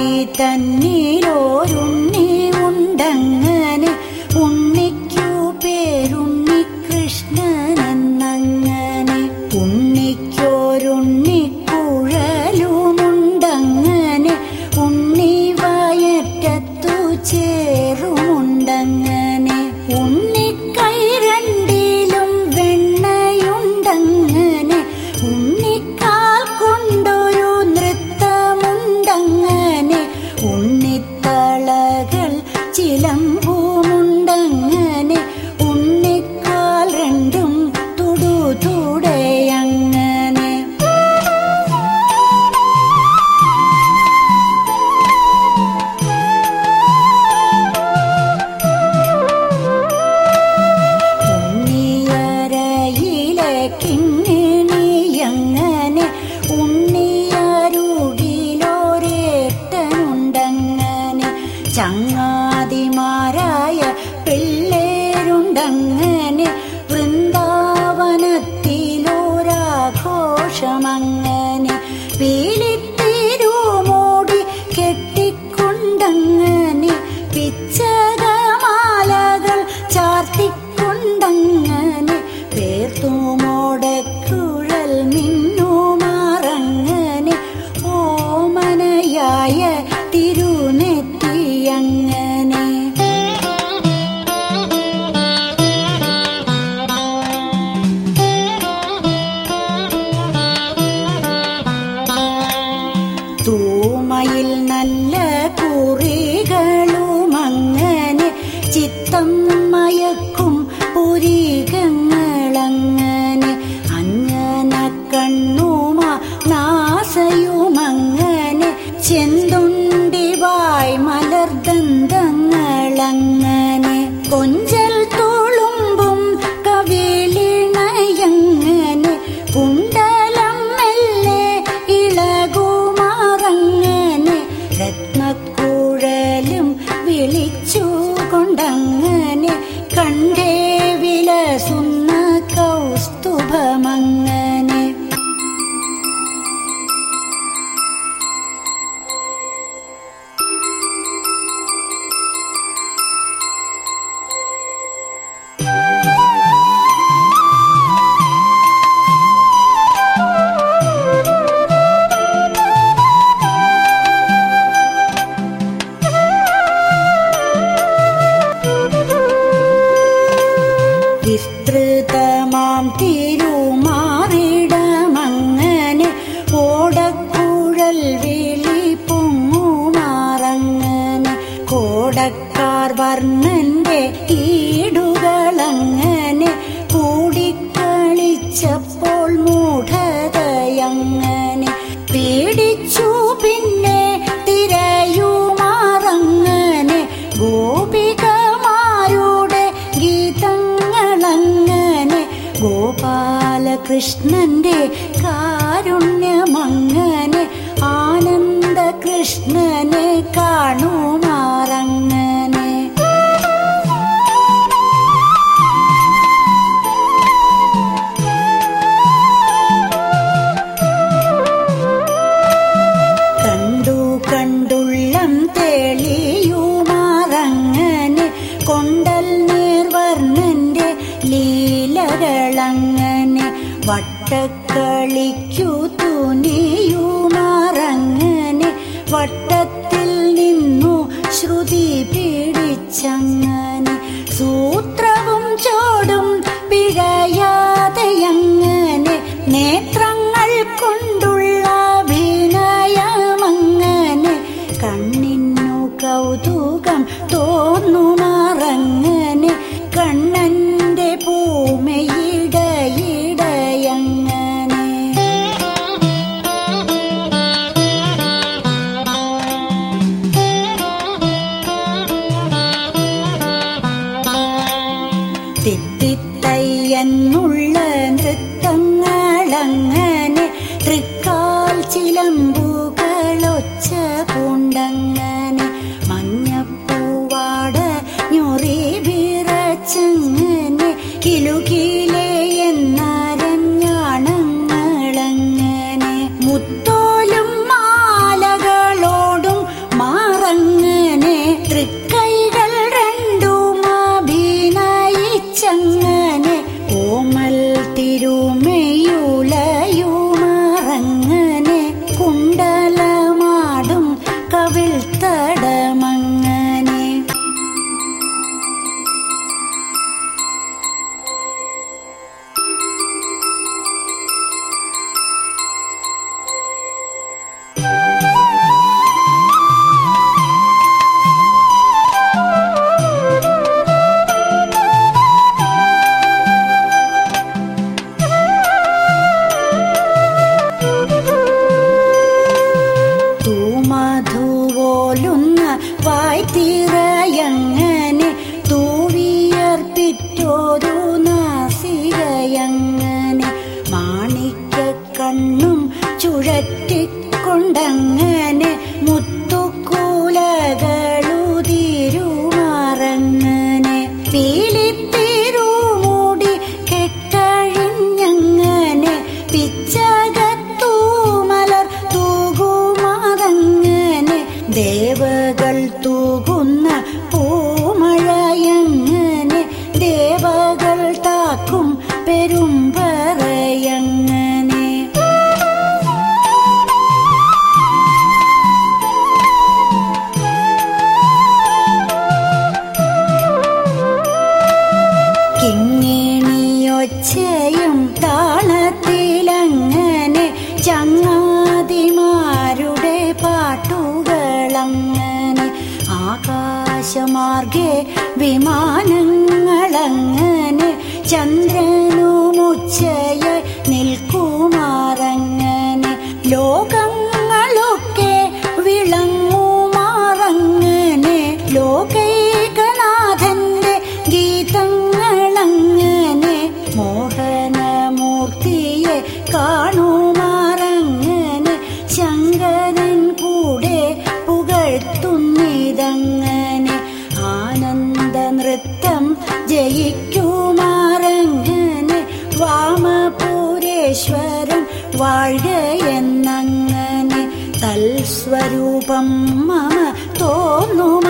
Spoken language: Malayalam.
തന്നിലൊരുണ്ണി ഉണ്ടങ്ങനെ, ഉണ്ണിക്കു പേരുണ്ണികൃഷ്ണനെന്നങ്ങനെ. ഉണ്ണിക്കൊരുണ്ണിക്കുഴലുമുണ്ടങ്ങനെ, ഉണ്ണി വയറ്റത്തു ചേറുമുണ്ടങ്ങനെ. ഉണ്ണിക്കൈ രണ്ടിലും വെണ്ണയുണ്ടങ്ങനെ, ഉണ്ണിക്കാൽ കൊണ്ടൊരു നൃത്തമുണ്ടങ്ങനെ. ഉണ്ണിത്തളകൾ ചിലമ്പുമുണ്ടങ്ങനെ, ഉണ്ണിക്കാൽ രണ്ടും തുടുതുടയങ്ങനെ. ഉണ്ണിയരയിലെ കിങ്ങിണിയങ്ങനെ, ഉണ്ണിയരുകിലൊരേട്ടനുണ്ടങ്ങനെ. ചങ്ങാതിമാരായ പിള്ളേരുണ്ടങ്ങനെ, വൃന്ദാവനത്തിലൊരാഘോഷമങ്ങനെ. പീലിത്തിരുമോടി കെട്ടിക്കൊണ്ടങ്ങനെ, പിച്ചകമാലകൾ ചാർത്തിക്കൊണ്ടങ്ങനെ. പേർത്തുമോടക്കുഴൽ മിന്നുമാറങ്ങനെ, ഓമനയായ തിരുനെറ്റിയങ്ങനെ. തൂമയിൽ നല്ല കുറികളുമങ്ങനെ, ചിത്തം മയക്കും പുരികങ്ങളങ്ങനെ. അഞ്ജന കണ്ണുമ നാസയുമങ്ങനെ, ചെന്തുണ്ടിവായ് മലർദന്തങ്ങളങ്ങനെ. കൊഞ്ചൽ തുളുമ്പും കവിളിണയങ്ങനെ, കുണ്ടലം മെല്ലെ ഇളകുമാറങ്ങനെ. രത്നക്കുഴലും വിളിച്ചുകൊണ്ടങ്ങനെ, കണ്ടേ വിലസുന്ന കൗസ്തുഭമങ്ങനെ. വിസ്തൃതമാം തിരുമാറിടമങ്ങനെ, ഓടക്കുഴൽ വിളി പൊങ്ങുമാറങ്ങനെ. കോടക്കാർ വർണ്ണന്റെ ഈടുകളങ്ങനെ, കൂടിക്കളിച്ചപ്പോൾ മൂഢതയങ്ങനെ. പീഡിച്ചു പിന്നെ തിരയുമാറങ്ങനെ, ഗോപികമാരുടെ ഗീതങ്ങളങ്ങനെ. ഗോപാലകൃഷ്ണന്റെ കാരുണ്യമങ്ങനെ, ആനന്ദകൃഷ്ണനെ കാണുമാറങ്ങനെ. കണ്ടു കണ്ടുള്ളം തെളിയുമാറങ്ങനെ, കൊണ്ടൽ നേർവർണ്ണന്റെ ലീലകളങ്ങനെ. വട്ടക്കളിക്കു തുനിയുമാറങ്ങനെ, വട്ടത്തിൽ നിന്നു ശ്രുതി പിടിച്ചങ്ങനെ. സൂത്രവും ചോടും പിഴയാതെയങ്ങനെ, നേത്രങ്ങൾ കൊണ്ടുള്ള അഭിനയമങ്ങനെ. കണ്ണിനു കൗതുകം തോന്നുമാറങ്ങനെ, കണ്ണന്റെ പൂമയിടയിടയങ്ങനെ. തിത്തിത്തയ്യെന്നുള്ള നൃത്തങ്ങളങ്ങനെ, തൃക്കാൽ ചിലമ്പുകളൊച്ച പൂണ്ടങ്ങനെ. മഞ്ഞപ്പൂവാട ഞൊറി വിറച്ചങ്ങനെ, കിലുകിലേ എന്നരഞ്ഞാണങ്ങളങ്ങനെ. മുത്തോലും മാലകളോടും പോലുന്ന വായ്ത്തിറയങ്ങനെ തൂവിയർപ്പിറ്റോരു നാസികയങ്ങനെ മാണിക്കക്കണ്ണും ചുഴറ്റിക്കൊണ്ടങ്ങനെ മുത്തുക്കൂലകളുതിരുമാറങ്ങനെ പീലിത്തിരുമുടി കെട്ടഴിഞ്ഞങ്ങനെ പിച്ചകത്തു മലർ തൂകുമാറങ്ങനെ ദേവകൾ തൂകുന്ന പൂമഴയങ്ങനെ ദേവകൾ താക്കും പെരുമ്പറയങ്ങനെ കിങ്ങിണിയൊച്ചയും താളത്തിലങ്ങനെ ചങ്ങാതിമാരുടെ പാട്ടുകളങ്ങനെ ആകാശമാർഗെ വിമാനങ്ങളങ്ങനെ ചന്ദ്രനുമുച്ചയായി നിൽക്കുമാറങ്ങനെ ലോകങ്ങളൊക്കെ വിളങ്ങുമാറങ്ങനെ ലോകൈകനാഥന്റെ ഗീതങ്ങളങ്ങനെ മോഹനമൂർത്തിയെ കാണുമാറങ്ങനെ ശങ്കരൻ കൂടെ പുകഴ്ത്തുന്നിതങ്ങനെ ആനന്ദ നൃത്തം ജയിക്കുമാറങ്ങനെ വാമപുരേശ്വരൻ വാഴ്കയെന്നങ്ങനെ തൽസ്വരൂപം മമ തോന്നും